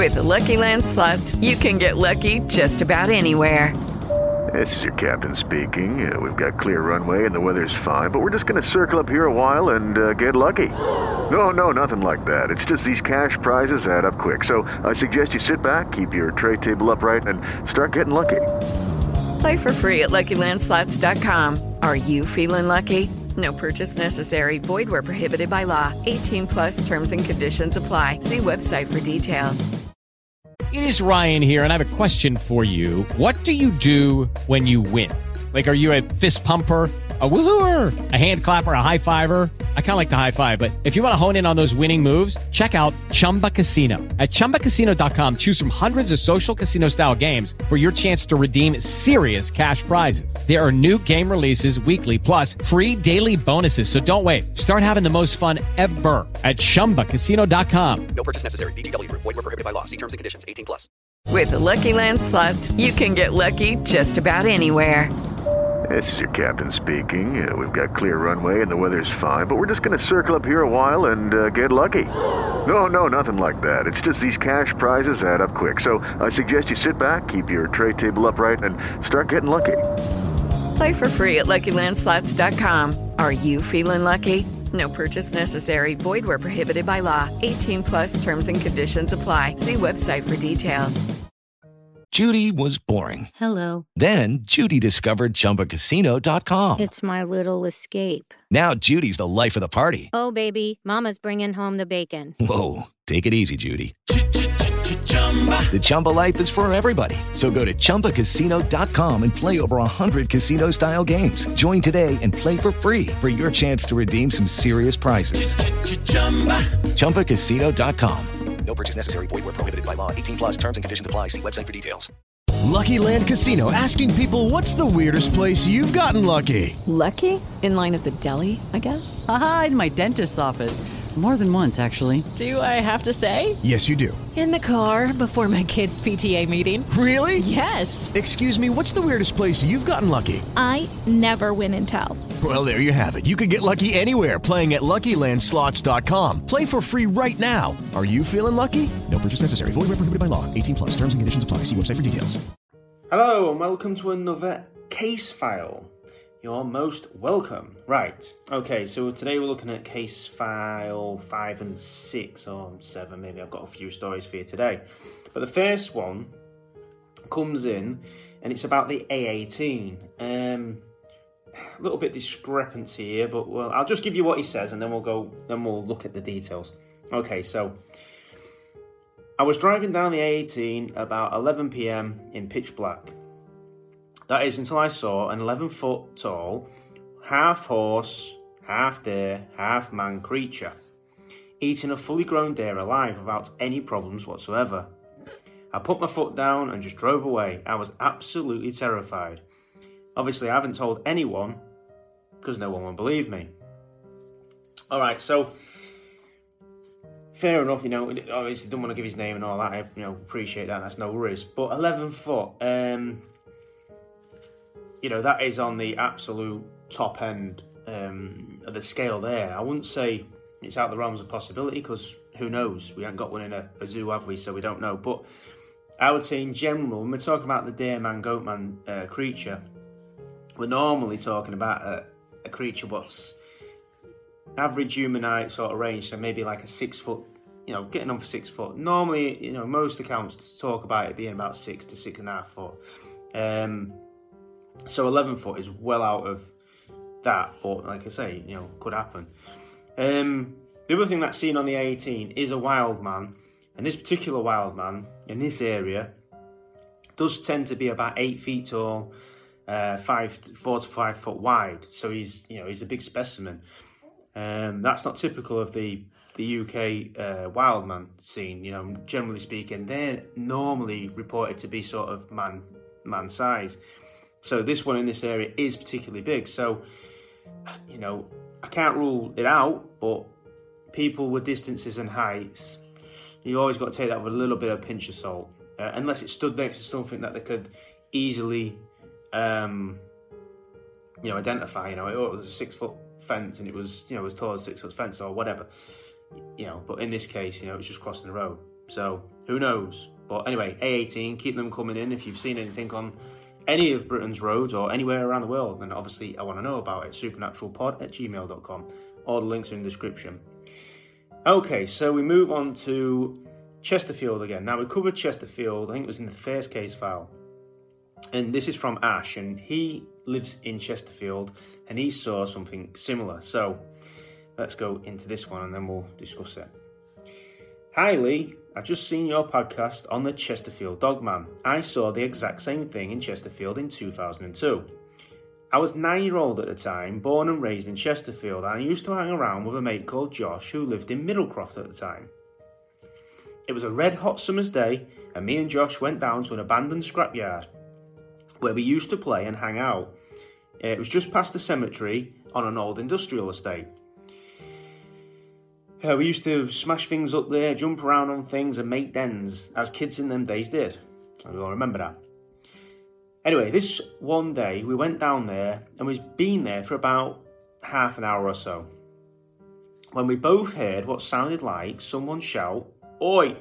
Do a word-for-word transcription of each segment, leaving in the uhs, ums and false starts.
With the Lucky Land Slots, you can get lucky just about anywhere. This is your captain speaking. Uh, we've got clear runway and the weather's fine, but we're just going to circle up here a while and uh, get lucky. No, no, nothing like that. It's just these cash prizes add up quick. So I suggest you sit back, keep your tray table upright, and start getting lucky. Play for free at Lucky Land Slots dot com. Are you feeling lucky? No purchase necessary. Void where prohibited by law. eighteen plus terms and conditions apply. See website for details. It is Ryan here, and I have a question for you. What do you do when you win? Like, are you a fist pumper, a woohooer, a hand clapper, a high fiver? I kind of like the high five, but if you want to hone in on those winning moves, check out Chumba Casino. At chumba casino dot com, choose from hundreds of social casino-style games for your chance to redeem serious cash prizes. There are new game releases weekly, plus free daily bonuses, so don't wait. Start having the most fun ever at chumba casino dot com. No purchase necessary. V G W. Void where prohibited by law. See terms and conditions. eighteen plus. With the Lucky Land Slots, you can get lucky just about anywhere. This is your captain speaking. Uh, we've got clear runway and the weather's fine, but we're just going to circle up here a while and uh, get lucky. No, no, nothing like that. It's just these cash prizes add up quick. So I suggest you sit back, keep your tray table upright, and start getting lucky. Play for free at Lucky Land Slots dot com. Are you feeling lucky? No purchase necessary. Void where prohibited by law. eighteen plus terms and conditions apply. See website for details. Judy was boring. Hello. Then Judy discovered Chumba Casino dot com. It's my little escape. Now Judy's the life of the party. Oh, baby, mama's bringing home the bacon. Whoa, take it easy, Judy. The Chumba life is for everybody. So go to chumba casino dot com and play over one hundred casino-style games. Join today and play for free for your chance to redeem some serious prizes. chumba casino dot com. No purchase necessary. Void where prohibited by law. eighteen plus terms and conditions apply. See website for details. Lucky Land Casino, asking people, what's the weirdest place you've gotten lucky? Lucky? In line at the deli, I guess? Aha, in my dentist's office. More than once, actually. Do I have to say? Yes, you do. In the car before my kids' P T A meeting. Really? Yes. Excuse me, what's the weirdest place you've gotten lucky? I never win and tell. Well, there you have it. You can get lucky anywhere, playing at Lucky Land Slots dot com. Play for free right now. Are you feeling lucky? No purchase necessary. Void where prohibited by law. eighteen plus. Terms and conditions apply. See website for details. Hello and welcome to another case file. You're most welcome. Right, okay, so today we're looking at case file five and six, or seven maybe. I've got a few stories for you today. But the first one comes in and it's about the A eighteen. Um, a little bit discrepancy here, but well, I'll just give you what he says and then we'll go, then we'll look at the details. Okay, so I was driving down the A eighteen about eleven p.m. in pitch black. That is until I saw an eleven foot tall, half horse, half deer, half man creature eating a fully grown deer alive without any problems whatsoever. I put my foot down and just drove away. I was absolutely terrified. Obviously, I haven't told anyone because no one will believe me. Alright, so fair enough, you know, obviously don't want to give his name and all that. I, you know, appreciate that, that's no worries. But eleven foot, um... you know, that is on the absolute top end um, of the scale there. I wouldn't say it's out of the realms of possibility because who knows? We haven't got one in a, a zoo, have we? So we don't know. But I would say in general, when we're talking about the deer man, goat man uh, creature, we're normally talking about a, a creature what's average human height sort of range, so maybe like a six foot, you know, getting on for six foot. Normally, you know, most accounts talk about it being about six to six and a half foot. Um... So eleven foot is well out of that, but like I say, you know, could happen. Um, the other thing that's seen on the A eighteen is a wild man, and this particular wild man in this area does tend to be about eight feet tall, uh, five, four to five foot wide. So he's, you know, he's a big specimen. Um, that's not typical of the the U K uh, wild man scene. You know, generally speaking, they're normally reported to be sort of man man size. So this one in this area is particularly big. So, you know, I can't rule it out, but people with distances and heights, you always got to take that with a little bit of pinch of salt. Uh, unless it stood next to something that they could easily, um, you know, identify. You know, it was a six-foot fence and it was, you know, as tall as a six-foot fence or whatever. You know, but in this case, you know, it was just crossing the road. So Who knows? But anyway, A eighteen, keep them coming in. If you've seen anything on any of Britain's roads or anywhere around the world, then obviously I want to know about it. supernaturalpod at gmail dot com. All the links are in the description. Okay, so we move on to Chesterfield again. Now, we covered Chesterfield, I think it was in the first case file. And this is from Ash, and he lives in Chesterfield, and he saw something similar. So, let's go into this one, and then we'll discuss it. Hi, Lee. I've just seen your podcast on the Chesterfield Dogman. I saw the exact same thing in Chesterfield in two thousand two. I was nine-year-old at the time, born and raised in Chesterfield, and I used to hang around with a mate called Josh who lived in Middlecroft at the time. It was a red-hot summer's day, and me and Josh went down to an abandoned scrapyard where we used to play and hang out. It was just past the cemetery on an old industrial estate. Uh, we used to smash things up there, jump around on things and make dens, as kids in them days did. We all remember that. Anyway, this one day we went down there and we'd been there for about half an hour or so, when we both heard what sounded like someone shout, "Oi!"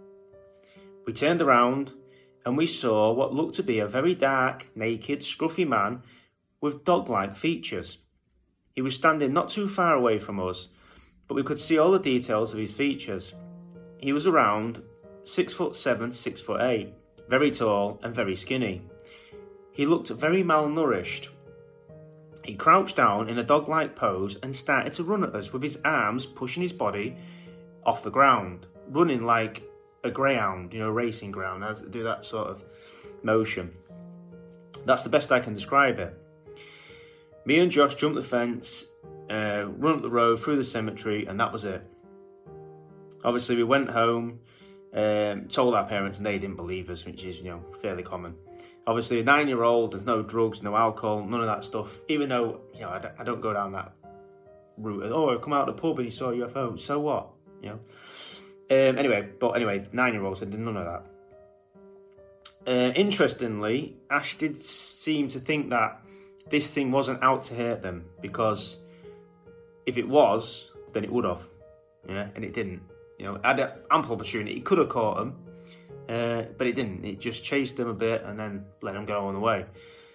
We turned around and we saw what looked to be a very dark, naked, scruffy man with dog-like features. He was standing not too far away from us, but we could see all the details of his features. He was around six foot seven, six foot eight, very tall and very skinny. He looked very malnourished. He crouched down in a dog-like pose and started to run at us with his arms pushing his body off the ground, running like a greyhound, you know, racing ground, do that sort of motion. That's the best I can describe it. Me and Josh jumped the fence, uh, run up the road through the cemetery, and that was it. Obviously, we went home, um, told our parents, and they didn't believe us, which is, you know, fairly common. Obviously, a nine-year-old, there's no drugs, no alcohol, none of that stuff. Even though, you know, I don't, I don't go down that route. Oh, I come out of the pub and he saw a U F O. So what? You know. Um, anyway, but anyway, nine-year-olds said none of that. Uh, interestingly, Ash did seem to think that this thing wasn't out to hurt them, because if it was, then it would have. Yeah, and it didn't. You know, had ample opportunity. It could have caught them. Uh, but it didn't. It just chased them a bit and then let them go on the way.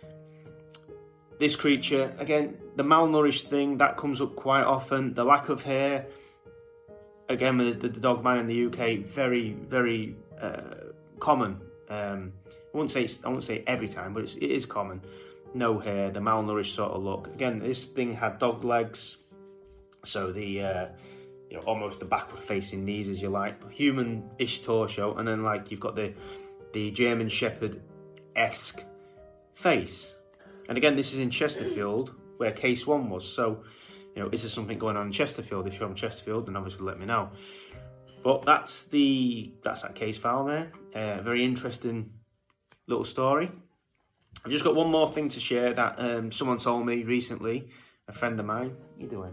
This creature, again, the malnourished thing, that comes up quite often. The lack of hair, again, with the, the dog man in the U K, very, very uh, common. Um, I wouldn't say I wouldn't say every time, but it's, it is common. No hair, the malnourished sort of look. Again, this thing had dog legs, so the uh, you know, almost the backward-facing knees, as you like, human-ish torso, and then like you've got the the German Shepherd-esque face. And again, this is in Chesterfield, where case one was. So, you know, is there something going on in Chesterfield? If you're from Chesterfield, then obviously let me know. But that's the that's that case file there. Uh, very interesting little story. I've just got one more thing to share that um, someone told me recently. A friend of mine. What are you doing?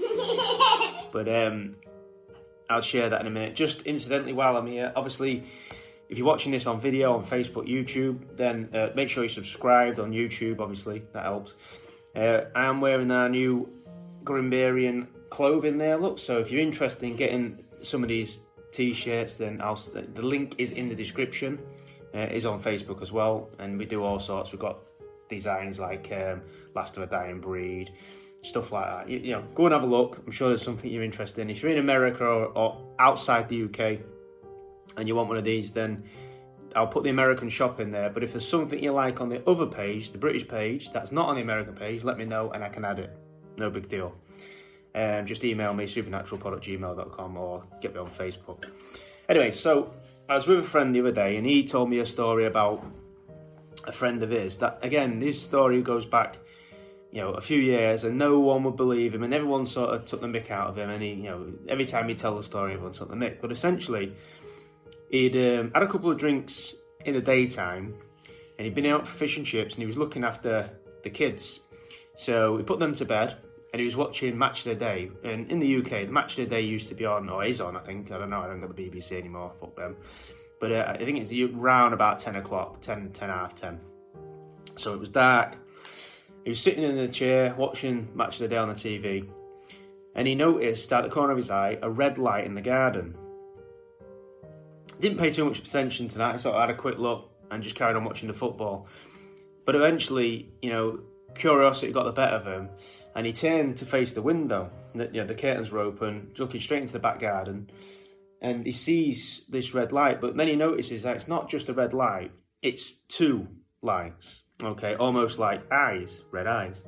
But um, I'll share that in a minute. Just incidentally, while I'm here, obviously, if you're watching this on video on Facebook, YouTube, then uh, make sure you're subscribed on YouTube. Obviously, that helps. Uh, I am wearing our new Grimbarian clothing there. Look, so if you're interested in getting some of these t-shirts, then I'll, the link is in the description. Uh, it is on Facebook as well, and we do all sorts. We've got designs like um, Last of a Dying Breed, stuff like that. You, you know, go and have a look. I'm sure there's something you're interested in. If you're in America or, or outside the U K and you want one of these, then I'll put the American shop in there. But if there's something you like on the other page, the British page, that's not on the American page, let me know and I can add it. No big deal. Um, just email me, supernaturalpod at gmail dot com, or get me on Facebook. Anyway, so I was with a friend the other day and he told me a story about a friend of his. That, again, this story goes back, you know, a few years, and no one would believe him, and everyone sort of took the mick out of him, and he, you know, every time he'd tell the story, everyone took the mick. But essentially, he'd um, had a couple of drinks in the daytime, and he'd been out for fish and chips, and he was looking after the kids. So he put them to bed, and he was watching Match of the Day. And in the U K, the Match of the Day used to be on, or is on, I think. I don't know, I don't got the B B C anymore, fuck them. But uh, I think it's around about ten o'clock, ten, ten, half ten. So it was dark. He was sitting in a chair watching Match of the Day on the T V, and he noticed at the corner of his eye a red light in the garden. Didn't pay too much attention to that. I sort of had a quick look and just carried on watching the football. But eventually, you know, curiosity got the better of him, and he turned to face the window. The, you know, the curtains were open, looking straight into the back garden, and he sees this red light. But then he notices that it's not just a red light; it's two lights. Okay, almost like eyes, red eyes.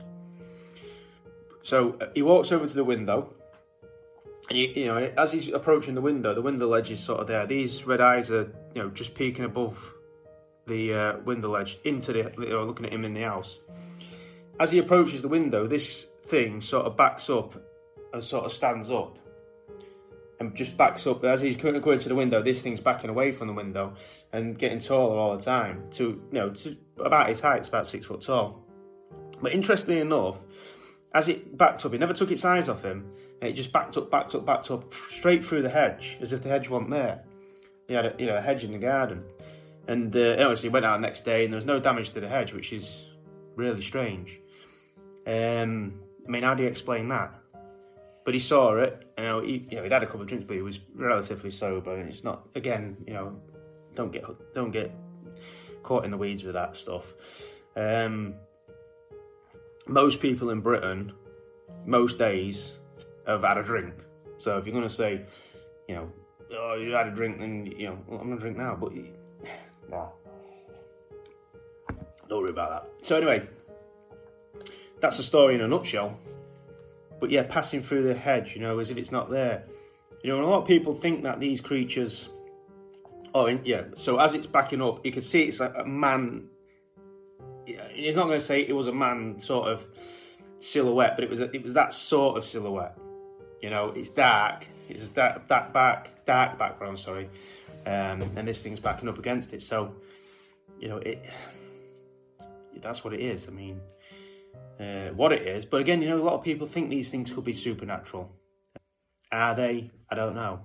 So he walks over to the window, and you, you know, as he's approaching the window, the window ledge is sort of there. These red eyes are, you know, just peeking above the uh, window ledge into the, you know, looking at him in the house. As he approaches the window, this thing sort of backs up and sort of stands up and just backs up. As he's going to the window, this thing's backing away from the window and getting taller all the time to, you know, to about his height. It's about six foot tall. But interestingly enough, as it backed up, it never took its eyes off him. And it just backed up, backed up, backed up straight through the hedge, as if the hedge wasn't there. They had a, you know, a hedge in the garden. And uh, obviously went out the next day and there was no damage to the hedge, which is really strange. Um, I mean, how do you explain that? But he saw it, you know, he, you know, he'd had a couple of drinks, but he was relatively sober. And it's not, again, you know, don't get don't get caught in the weeds with that stuff. Um, most people in Britain, most days, have had a drink. So if you're going to say, you know, oh, you had a drink, then, you know, well, I'm going to drink now, but... No. Don't worry about that. So anyway, that's the story in a nutshell. But yeah, passing through the hedge, you know, as if it's not there. You know, and a lot of people think that these creatures... Oh, yeah, so as it's backing up, you can see it's like a man... He's not going to say it was a man sort of silhouette, but it was a, it was that sort of silhouette. You know, it's dark. It's a dark, dark back, dark background, sorry. Um, and this thing's backing up against it, so you know it. That's what it is. I mean, uh, what it is. But again, you know, a lot of people think these things could be supernatural. Are they? I don't know.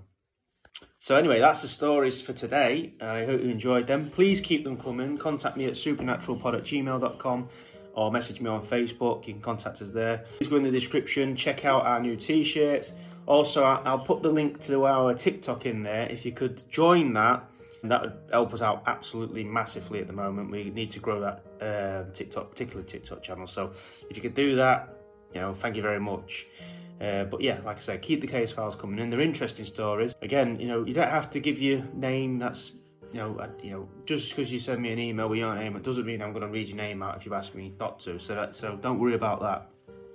So anyway, that's the stories for today. I hope you enjoyed them. Please keep them coming. Contact me at supernaturalpod at gmail dot com or message me on Facebook. You can contact us there. Please go in the description. Check out our new t-shirts. Also, I'll put the link to our TikTok in there. If you could join that, that would help us out absolutely massively at the moment. We need to grow that uh, TikTok, particularly TikTok channel. So if you could do that, you know, thank you very much. Uh, but yeah, like I said, keep the case files coming in. They're interesting stories. Again, you know, you don't have to give your name. That's, you know, I, you know, just because you send me an email with your name, it doesn't mean I'm going to read your name out if you ask me not to. So that, so don't worry about that.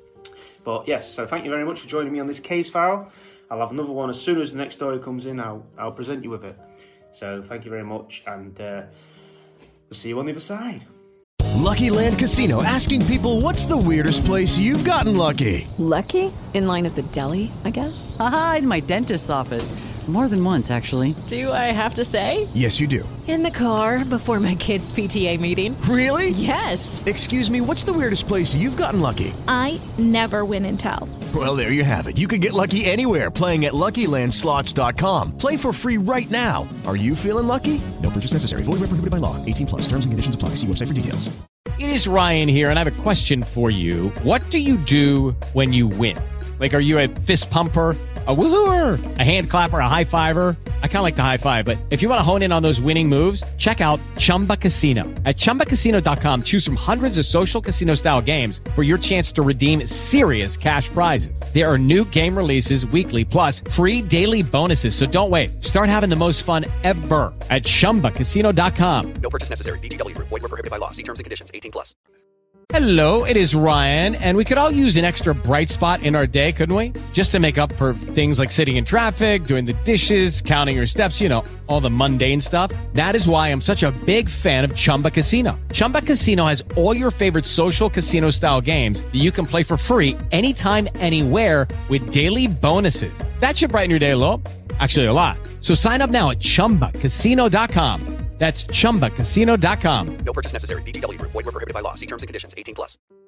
But yes, so thank you very much for joining me on this case file. I'll have another one as soon as the next story comes in. I'll I'll present you with it. So thank you very much, and uh, we'll see you on the other side. Lucky Land Casino, asking people, what's the weirdest place you've gotten lucky? Lucky? In line at the deli, I guess? Aha, in my dentist's office. More than once, actually. Do I have to say? Yes, you do. In the car before my kids' P T A meeting. Really? Yes. Excuse me, what's the weirdest place you've gotten lucky? I never win and tell. Well, there you have it. You can get lucky anywhere, playing at Lucky Land Slots dot com. Play for free right now. Are you feeling lucky? No purchase necessary. Void where prohibited by law. eighteen plus. Terms and conditions apply. See website for details. It is Ryan here, and I have a question for you. What do you do when you win? Like, are you a fist pumper, a woohooer, a hand clapper, a high fiver? I kind of like the high five, but if you want to hone in on those winning moves, check out Chumba Casino. At chumba casino dot com, choose from hundreds of social casino-style games for your chance to redeem serious cash prizes. There are new game releases weekly, plus free daily bonuses. So don't wait. Start having the most fun ever at chumba casino dot com. No purchase necessary. V G W. Void where prohibited by law. See terms and conditions. eighteen plus. Hello, it is Ryan, and we could all use an extra bright spot in our day, couldn't we? Just to make up for things like sitting in traffic, doing the dishes, counting your steps, you know, all the mundane stuff. That is why I'm such a big fan of Chumba Casino. Chumba Casino has all your favorite social casino-style games that you can play for free anytime, anywhere with daily bonuses. That should brighten your day a little. Actually, a lot. So sign up now at chumba casino dot com. That's chumba casino dot com. No purchase necessary. V G W. Void where prohibited by law. See terms and conditions. eighteen plus.